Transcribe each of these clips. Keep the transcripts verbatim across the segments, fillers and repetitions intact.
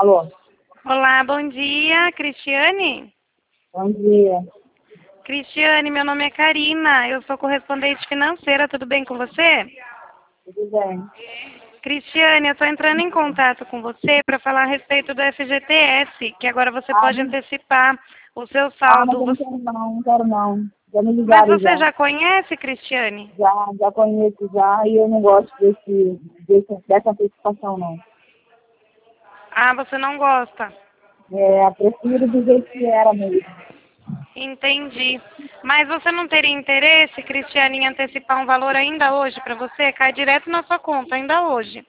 Alô? Olá, bom dia, Cristiane? Bom dia. Cristiane, meu nome é Karina, eu sou correspondente financeira, tudo bem com você? Tudo bem? Cristiane, eu estou entrando em contato com você para falar a respeito do F G T S, que agora você Ah, pode não, antecipar o seu ah, mas saldo. eu não Você- quero não, não quero não. Já me Mas ligaram você já. já conhece, Cristiane? Já, já conheço já e eu não gosto desse, desse, dessa antecipação não. Ah, você não gosta. É, eu prefiro do jeito que era mesmo. Entendi. Mas você não teria interesse, Cristiane, em antecipar um valor ainda hoje para você? Cai direto na sua conta, ainda hoje.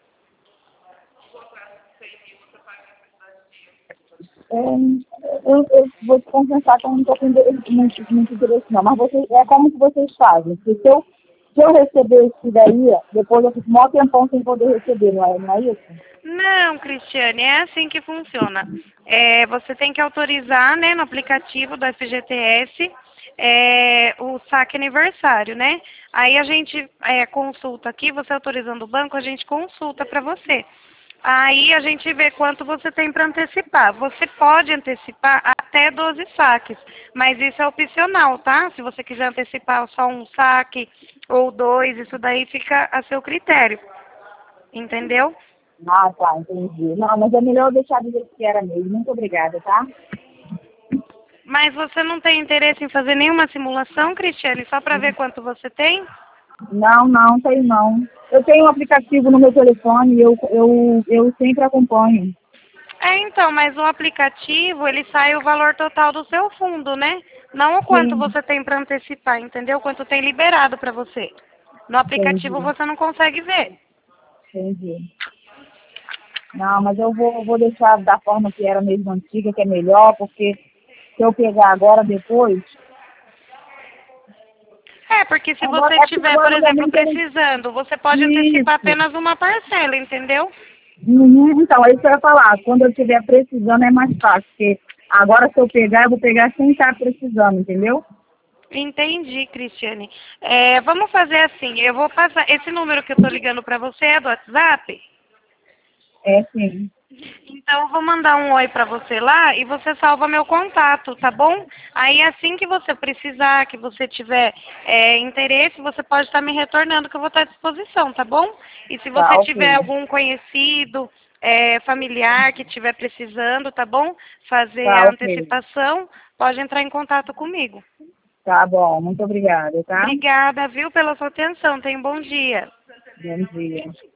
É, eu, eu vou te confessar que eu não estou com interesse- muito, muito interesse não, mas você, é como que vocês fazem. Se eu, se eu receber isso daí, depois eu fico maior tempão sem poder receber, não é, não é isso? Não, Cristiane, é assim que funciona. É, você tem que autorizar, né, no aplicativo do F G T S, é, o saque aniversário, né? Aí a gente é, consulta aqui, você autorizando o banco, a gente consulta para você. Aí a gente vê quanto você tem para antecipar. Você pode antecipar até doze saques, mas isso é opcional, tá? Se você quiser antecipar só um saque ou dois, isso daí fica a seu critério, entendeu? Ah, tá, entendi. Não, mas é melhor eu deixar do jeito que era mesmo. Muito obrigada, tá? Mas você não tem interesse em fazer nenhuma simulação, Cristiane, só para ver quanto você tem? Não, não, tenho não. Eu tenho um aplicativo no meu telefone e eu, eu, eu sempre acompanho. É, então, mas o aplicativo, ele sai o valor total do seu fundo, né? Não o quanto Sim, você tem para antecipar, entendeu? Quanto tem liberado para você. No aplicativo entendi, você não consegue ver. entendi. Não, mas eu vou, vou deixar da forma que era mesmo antiga, que é melhor, porque se eu pegar agora, depois... É, porque se Agora, você é porque tiver, agora por no exemplo, momento eu não... precisando, você pode antecipar Isso. apenas uma parcela, entendeu? Uhum, então, é isso que eu ia falar. Quando eu estiver precisando é mais fácil, porque agora se eu pegar, eu vou pegar sem estar precisando, entendeu? Entendi, Cristiane. É, vamos fazer assim, eu vou passar, esse número que eu estou ligando para você é do WhatsApp? É, sim. Então, eu vou mandar um oi para você lá e você salva meu contato, tá bom? Aí, assim que você precisar, que você tiver é, interesse, você pode estar me retornando, que eu vou estar à disposição, tá bom? E se Tá, você tiver ok. algum conhecido, é, familiar que estiver precisando, tá bom? Fazer Tá, a ok. antecipação, pode entrar em contato comigo. Tá bom, muito obrigada, tá? Obrigada, viu, pela sua atenção. Tenha um bom dia. Bom dia.